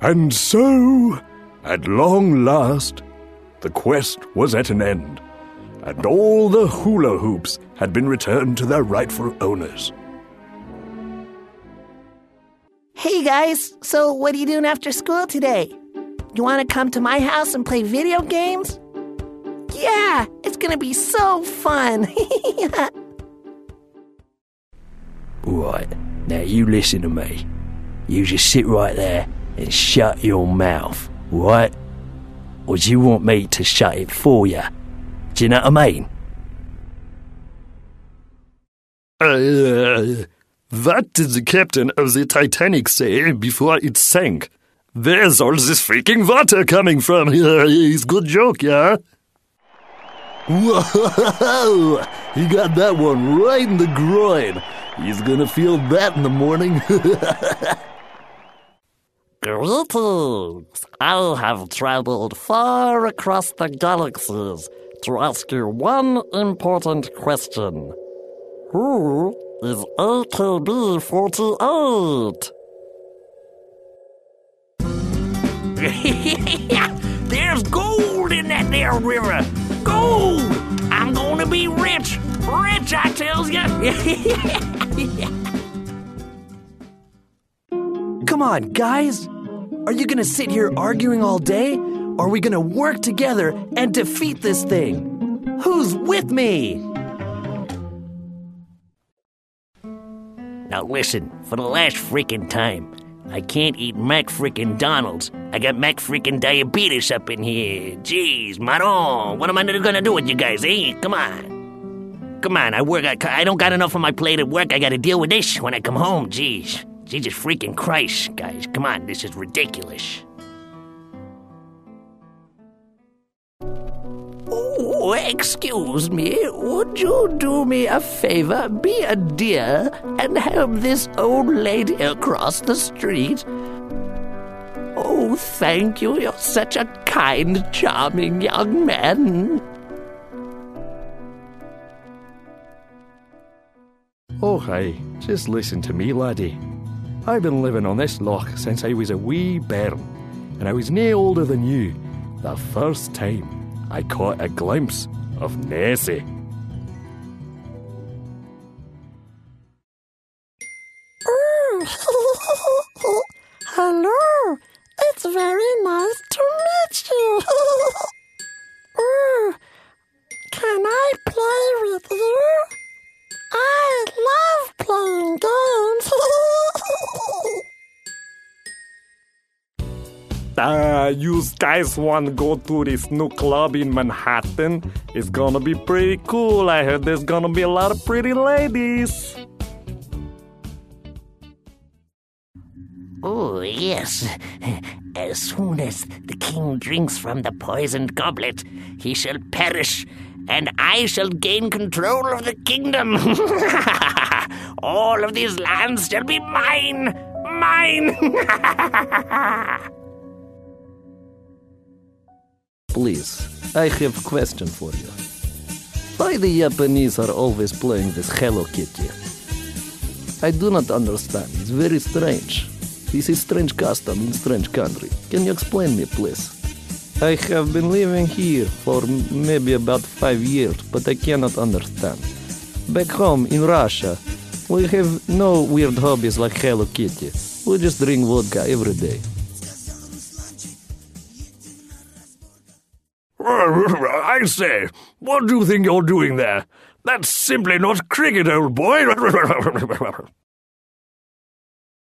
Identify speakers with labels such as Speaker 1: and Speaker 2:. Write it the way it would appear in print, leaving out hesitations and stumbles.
Speaker 1: And so, at long last, the quest was at an end, and all the hula hoops had been returned to their rightful owners.
Speaker 2: Hey guys, so what are you doing after school today? You want to come to my house and play video games? Yeah, it's gonna be so fun.
Speaker 3: Right, now you listen to me. You just sit right there and shut your mouth, right? Or do you want me to shut it for you? Do you know what I mean?
Speaker 1: What did the captain of the Titanic say before it sank? Where's all this freaking water coming from? It's a good joke, yeah? Whoa! He got that one right in the groin. He's gonna feel that in the morning.
Speaker 4: Greetings! I have traveled far across the galaxies to ask you one important question. Who is AKB48?
Speaker 3: There's gold in that there river. Gold! I'm gonna be rich. Rich, I tells ya.
Speaker 5: Come on, guys. Are you gonna sit here arguing all day? Or are we gonna work together and defeat this thing? Who's with me?
Speaker 3: Now listen, for the last freaking time, I can't eat Mac freaking Donald's. I got Mac freaking diabetes up in here. Jeez, Maron, what am I gonna do with you guys, eh? Come on. Come on, I don't got enough on my plate at work. I gotta deal with this when I come home, jeez. Jesus freaking Christ, guys. Come on, this is ridiculous.
Speaker 2: Oh, excuse me, would you do me a favor, be a dear, and help this old lady across the street? Oh, thank you, you're such a kind, charming young man.
Speaker 1: Oh, hey, just listen to me, laddie. I've been living on this loch since I was a wee bairn, and I was nae older than you the first time I caught a glimpse of Nessie.
Speaker 4: Hello, it's very nice to meet you. Can I play with you? I love playing games.
Speaker 1: You guys want to go to this new club in Manhattan? It's gonna be pretty cool. I heard there's gonna be a lot of pretty ladies.
Speaker 3: Oh, yes. As soon as the king drinks from the poisoned goblet, he shall perish, and I shall gain control of the kingdom. All of these lands shall be mine. Mine.
Speaker 5: Please, I have a question for you. Why the Japanese are always playing this Hello Kitty? I do not understand. It's very strange. This is strange custom in strange country. Can you explain me, please? I have been living here for maybe about 5 years, but I cannot understand. Back home in Russia, we have no weird hobbies like Hello Kitty. We just drink vodka every day.
Speaker 1: I say, what do you think you're doing there? That's simply not cricket, old boy.